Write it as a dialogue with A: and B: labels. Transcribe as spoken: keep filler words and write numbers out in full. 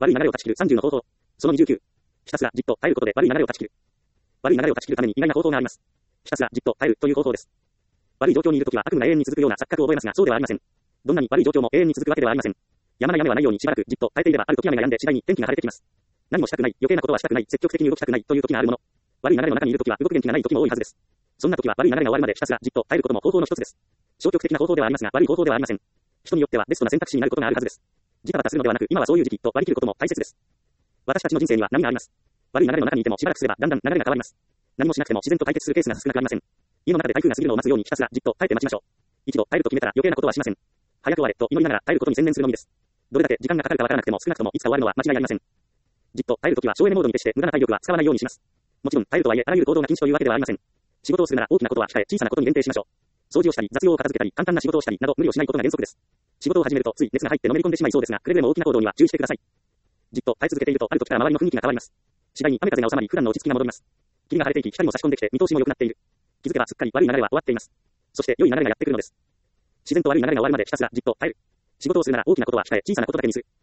A: 悪い流れを断ち切るさんじゅうの方法。そのにじゅうきゅう。ひたすらじっと耐えることで悪い流れを断ち切る。悪い流れを断ち切るために意外な方法があります。ひたすらじっと耐えるという方法です。悪い状況にいるときは悪夢が永遠に続くような錯覚を覚えますが、そうではありません。どんなに悪い状況も永遠に続くわけではありません。やまない雨はないようにしばらくじっと耐えていれば、ある時雨が止んで次第に天気が晴れてきます。何もしたくない、余計なことはしたくない、積極的に動きたくないという時があるもの。悪い流れの中にいるときは動く元気がない時も多いはずです。そんな時は悪い流れが終わるまでひたすらじっと耐えることも方法の一つです。消極的な方法ではありますが、悪い方法ではありません。人によってはベストな選択肢になることがあるはずです。ジタバタするのではなく、今はそういう時期と割り切ることも大切です。私たちの人生には波があります。悪い流れの中にいてもしばらくすればだんだん流れが変わります。何もしなくても自然と解決するケースが少なくありません。家の中で台風が過ぎるのを待つようにひたすらじっと耐えて待ちましょう。一度耐えると決めたら余計なことはしません。早く終われと祈りながら耐えることに専念するのみです。どれだけ時間がかかるかわからなくても少なくともいつか終わるのは間違いありません。じっと耐えるときは省エネモードに徹して無駄な体力は使わないようにします。もちろん耐えるとはいえあらゆる行動が禁止というわけではありません。仕事をするなら大きなことは控え小さなことに限定しましょう。掃除をしたり雑用を片付けたり簡単な仕事をしたりなど無理をしないことが原則です。仕事を始めるとつい熱が入ってのめり込んでしまいそうですが、くれぐれも大きな行動には注意してください。じっと耐え続けているとある時から周りの雰囲気が変わります。次第に雨風が収まり普段の落ち着きが戻ります。霧が晴れていき光も差し込んできて見通しも良くなっている。気づけばすっかり悪い流れは終わっています。そして良い流れがやってくるのです。自然と悪い流れが終わるまでひたすらじっと耐える。仕事をするなら大きなことは控え小さなことだけにする。